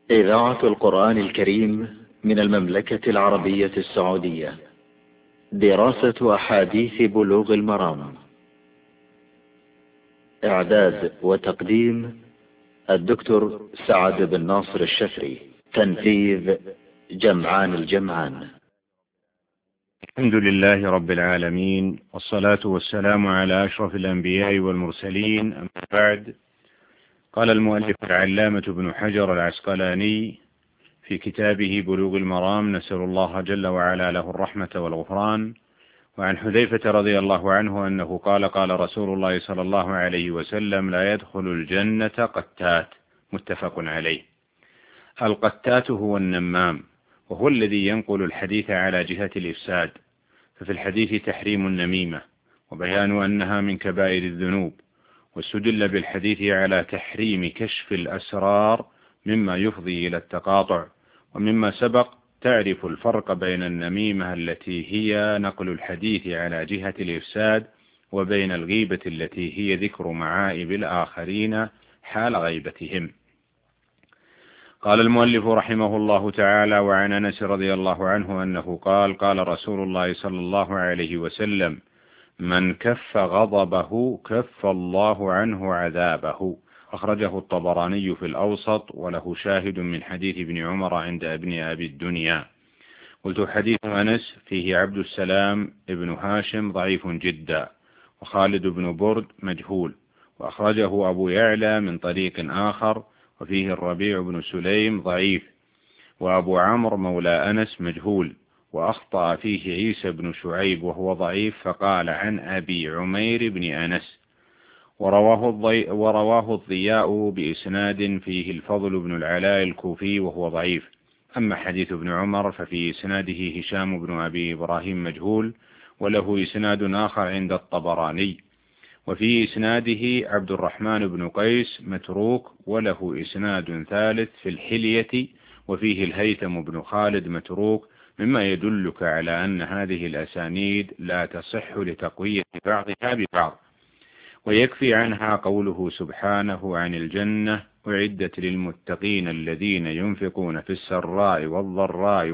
إذاعة القرآن الكريم من المملكة العربية السعودية. دراسة أحاديث بلوغ المرام. إعداد وتقديم الدكتور سعد بن ناصر الشفري. تنفيذ جمعان الجمعان. الحمد لله رب العالمين، والصلاة والسلام على أشرف الأنبياء والمرسلين، أما بعد. قال المؤلف العلامة ابن حجر العسقلاني في كتابه بلوغ المرام، نسأل الله جل وعلا له الرحمة والغفران، وعن حذيفة رضي الله عنه أنه قال: قال رسول الله صلى الله عليه وسلم: لا يدخل الجنة قتات. متفق عليه. القتات هو النمام، وهو الذي ينقل الحديث على جهة الإفساد. ففي الحديث تحريم النميمة وبيان أنها من كبائر الذنوب، واستدل بالحديث على تحريم كشف الأسرار مما يفضي إلى التقاطع. ومما سبق تعرف الفرق بين النميمة التي هي نقل الحديث على جهة الإفساد، وبين الغيبة التي هي ذكر معائب الآخرين حال غيبتهم. قال المؤلف رحمه الله تعالى: وعن أنس رضي الله عنه أنه قال: قال رسول الله صلى الله عليه وسلم: من كف غضبه كف الله عنه عذابه. أخرجه الطبراني في الأوسط، وله شاهد من حديث ابن عمر عند ابن أبي الدنيا. قلت: حديث أنس فيه عبد السلام ابن هاشم ضعيف جدا، وخالد بن برد مجهول، وأخرجه أبو يعلى من طريق آخر، وفيه الربيع بن سليم ضعيف، وأبو عمرو مولى أنس مجهول، وأخطأ فيه عيسى بن شعيب وهو ضعيف، فقال عن أبي عمير بن أنس. ورواه الضياء بإسناد فيه الفضل بن العلاء الكوفي وهو ضعيف. أما حديث ابن عمر ففي إسناده هشام بن أبي إبراهيم مجهول، وله إسناد آخر عند الطبراني. وفي إسناده عبد الرحمن بن قيس متروك، وله إسناد ثالث في الحلية، وفيه الهيثم بن خالد متروك، مما يدلك على أن هذه الأسانيد لا تصح لتقوية بعضها ببعض. ويكفي عنها قوله سبحانه عن الجنة: أعدت للمتقين الذين ينفقون في السراء والضراء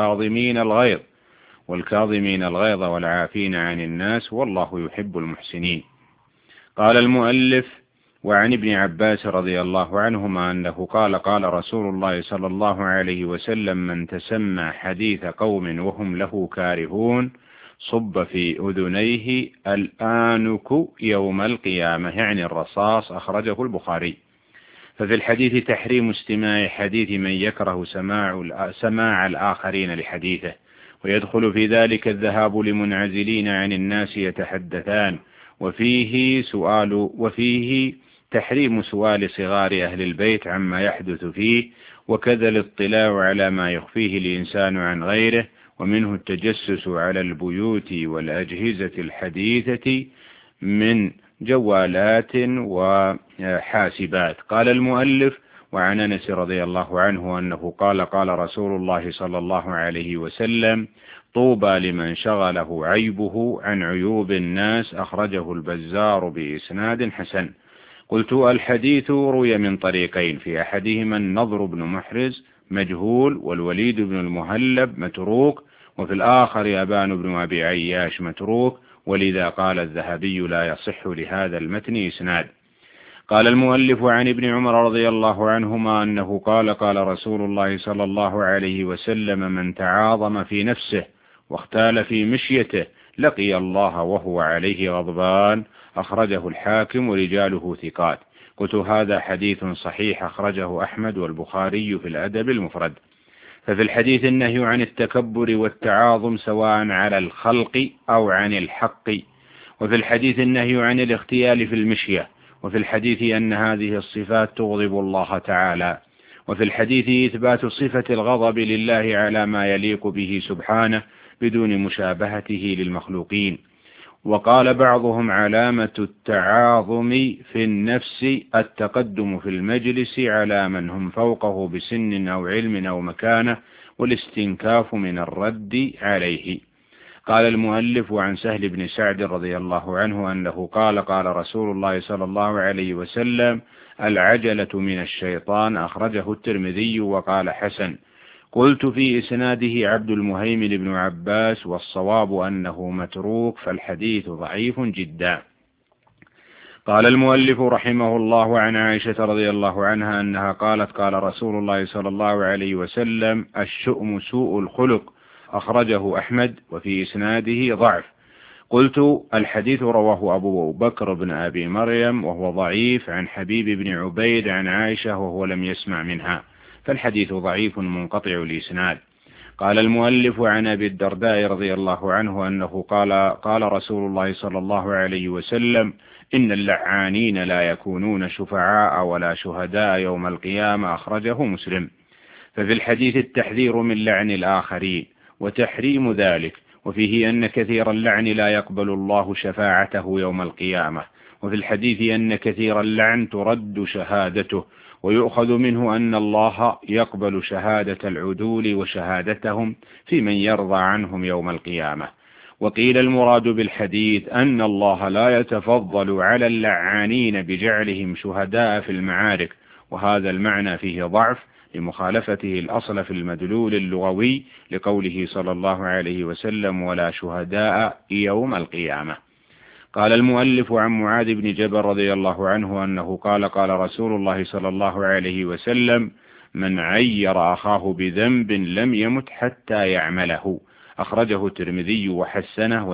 والكاظمين الغيظ والعافين عن الناس والله يحب المحسنين. قال المؤلف: وعن ابن عباس رضي الله عنهما أنه قال: قال رسول الله صلى الله عليه وسلم: من تسمع حديث قوم وهم له كارهون صب في أذنيه الآنك يوم القيامة، يعني الرصاص. أخرجه البخاري. ففي الحديث تحريم استماع حديث من يكره سماع الآخرين لحديثه، ويدخل في ذلك الذهاب لمنعزلين عن الناس يتحدثان، وفيه تحريم سؤال صغار أهل البيت عما يحدث فيه، وكذا الاطلاع على ما يخفيه الإنسان عن غيره، ومنه التجسس على البيوت والأجهزة الحديثة من جوالات وحاسبات. قال المؤلف: وعن أنس رضي الله عنه أنه قال: قال رسول الله صلى الله عليه وسلم: طوبى لمن شغله عيبه عن عيوب الناس. أخرجه البزار بإسناد حسن. قلت: الحديث روي من طريقين، في أحدهما النضر بن محرز مجهول، والوليد بن المهلب متروك، وفي الآخر أبان بن أبي عياش متروك، ولذا قال الذهبي: لا يصح لهذا المتن إسناد. قال المؤلف: عن ابن عمر رضي الله عنهما أنه قال: قال رسول الله صلى الله عليه وسلم: من تعاظم في نفسه واختال في مشيته لقي الله وهو عليه غضبان. أخرجه الحاكم ورجاله ثقات. قلت: هذا حديث صحيح، أخرجه أحمد والبخاري في الأدب المفرد. ففي الحديث النهي عن التكبر والتعاظم سواء على الخلق أو عن الحق، وفي الحديث النهي عن الاختيال في المشية، وفي الحديث أن هذه الصفات تغضب الله تعالى، وفي الحديث إثبات صفة الغضب لله على ما يليق به سبحانه بدون مشابهته للمخلوقين. وقال بعضهم: علامة التعاظم في النفس التقدم في المجلس على من هم فوقه بسن أو علم أو مكانة، والاستنكاف من الرد عليه. قال المؤلف: عن سهل بن سعد رضي الله عنه أنه قال: قال رسول الله صلى الله عليه وسلم: العجلة من الشيطان، أخرجه الترمذي وقال حسن. قلت في إسناده عبد المهيمن بن عباس، والصواب أنه متروك، فالحديث ضعيف جدا. قال المؤلف رحمه الله عن عائشة رضي الله عنها أنها قالت قال رسول الله صلى الله عليه وسلم: الشؤم سوء الخلق، أخرجه أحمد، وفي إسناده ضعف. قلت: الحديث رواه أبو بكر بن أبي مريم وهو ضعيف، عن حبيب بن عبيد عن عائشة وهو لم يسمع منها، فالحديث ضعيف منقطع الإسناد. قال المؤلف عن أبي الدرداء رضي الله عنه أنه قال رسول الله صلى الله عليه وسلم: إن اللعانين لا يكونون شفعاء ولا شهداء يوم القيامة، أخرجه مسلم. ففي الحديث التحذير من لعن الآخرين وتحريم ذلك، وفيه أن كثير اللعن لا يقبل الله شفاعته يوم القيامة، وفي الحديث أن كثير اللعن ترد شهادته، ويؤخذ منه أن الله يقبل شهادة العدول وشهادتهم في من يرضى عنهم يوم القيامة. وقيل المراد بالحديث أن الله لا يتفضل على اللعانين بجعلهم شهداء في المعارك، وهذا المعنى فيه ضعف لمخالفته الأصل في المدلول اللغوي لقوله صلى الله عليه وسلم: ولا شهداء يوم القيامة. قال المؤلف عن معاذ بن جبل رضي الله عنه أنه قال رسول الله صلى الله عليه وسلم: من عير أخاه بذنب لم يمت حتى يعمله، أخرجه الترمذي وحسنه،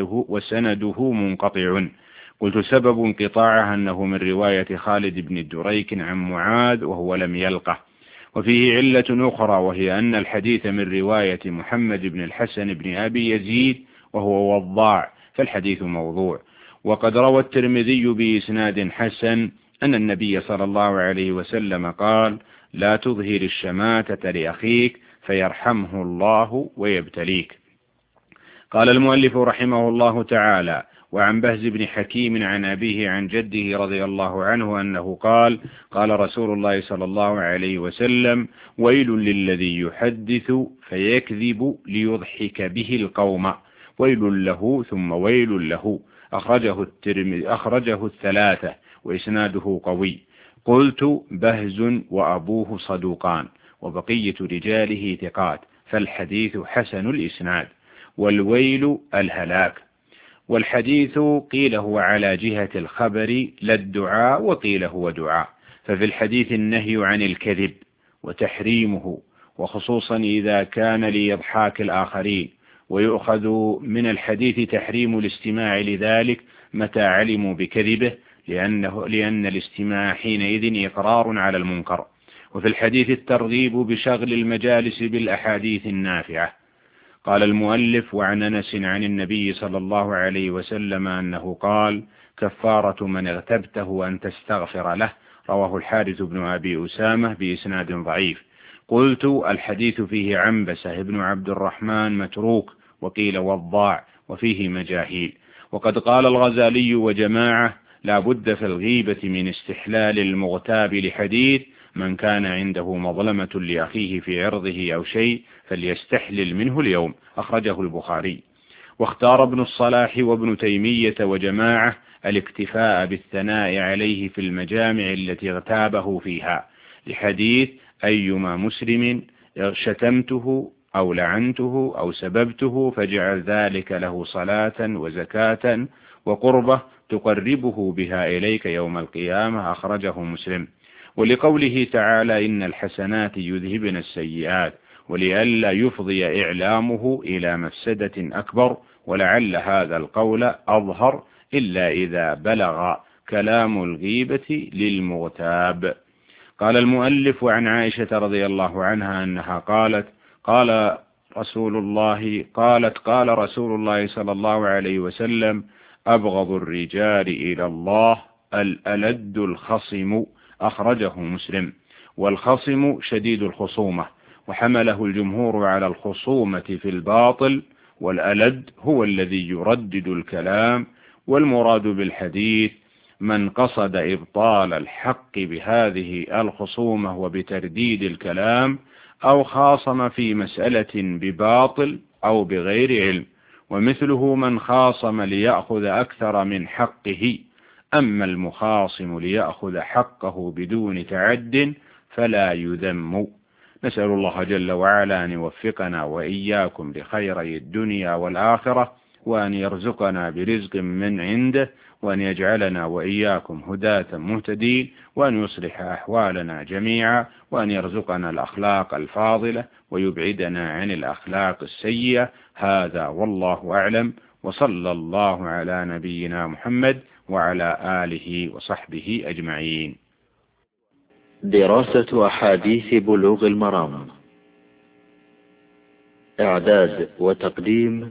وسنده منقطع. قلت: سبب انقطاعه أنه من رواية خالد بن الدريك عن معاذ وهو لم يلقه. وفيه علة أخرى، وهي أن الحديث من رواية محمد بن الحسن بن أبي يزيد وهو وضاع، فالحديث موضوع. وقد روى الترمذي بإسناد حسن أن النبي صلى الله عليه وسلم قال: لا تظهر الشماتة لأخيك فيرحمه الله ويبتليك. قال المؤلف رحمه الله تعالى: وعن بهز بن حكيم عن أبيه عن جده رضي الله عنه أنه قال: قال رسول الله صلى الله عليه وسلم: ويل للذي يحدث فيكذب ليضحك به القوم، ويل له ثم ويل له، أخرجه الثلاثة وإسناده قوي. قلت: بهز وأبوه صدوقان، وبقية رجاله ثقات، فالحديث حسن الإسناد. والويل الهلاك. والحديث قيل هو على جهة الخبر لا الدعاء، وقيل هو دعاء. ففي الحديث النهي عن الكذب وتحريمه، وخصوصا إذا كان لإضحاك الآخرين، ويؤخذ من الحديث تحريم الاستماع لذلك متى علموا بكذبه، لأن الاستماع حينئذ إقرار على المنكر. وفي الحديث الترغيب بشغل المجالس بالأحاديث النافعة. قال المؤلف: وعن أنس عن النبي صلى الله عليه وسلم أنه قال: كفارة من اغتبته أن تستغفر له، رواه الحارث بن أبي أسامة بإسناد ضعيف. قلت: الحديث فيه عنبسة بن عبد الرحمن متروك، وقيل وضاع، وفيه مجاهيل. وقد قال الغزالي وجماعة: لا بد في الغيبة من استحلال المغتاب لحديث: من كان عنده مظلمة لأخيه في عرضه أو شيء فليستحلل منه اليوم، أخرجه البخاري. واختار ابن الصلاح وابن تيمية وجماعة الاكتفاء بالثناء عليه في المجامع التي اغتابه فيها، لحديث: أيما مسلم شتمته أو لعنته أو سببته فاجعل ذلك له صلاة وزكاة وقربة تقربه بها إليك يوم القيامة، أخرجه مسلم. ولقوله تعالى: إن الحسنات يذهبن السيئات، ولئلا يفضي إعلامه إلى مفسدة أكبر، ولعل هذا القول أظهر إلا إذا بلغ كلام الغيبة للمغتاب. قال المؤلف: عن عائشة رضي الله عنها أنها قالت: قال رسول الله صلى الله عليه وسلم: أبغض الرجال إلى الله الألد الخصم، أخرجه مسلم. والخصم شديد الخصومة، وحمله الجمهور على الخصومة في الباطل، والألد هو الذي يردد الكلام. والمراد بالحديث من قصد إبطال الحق بهذه الخصومة وبترديد الكلام، أو خاصم في مسألة بباطل أو بغير علم. ومثله من خاصم ليأخذ أكثر من حقه. أما المخاصم ليأخذ حقه بدون تعد فلا يذم. نسأل الله جل وعلا أن يوفقنا وإياكم لخيري الدنيا والآخرة، وأن يرزقنا برزق من عنده، وأن يجعلنا وإياكم هداة مهتدين، وأن يصلح أحوالنا جميعا، وأن يرزقنا الأخلاق الفاضلة ويبعدنا عن الأخلاق السيئة. هذا والله أعلم، وصلى الله على نبينا محمد وعلى آله وصحبه أجمعين. دراسة أحاديث بلوغ المرام. إعداد وتقديم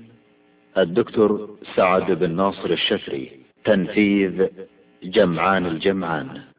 الدكتور سعد بن ناصر الشفري. تنفيذ جمعان الجمعان.